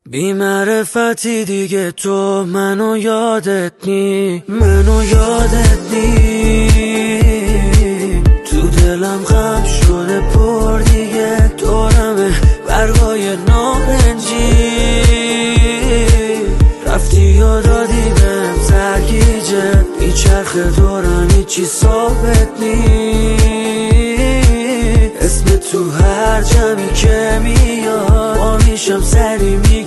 بی معرفتی دیگه تو منو یادت نی تو دلم غم شده پر دیگه دورمه برگای نارنجی رفتی یا دادی بهم سرگیجه میچرخه دورم هیچی ثابت نی اسم تو هر جمعی که میاد با میشم سری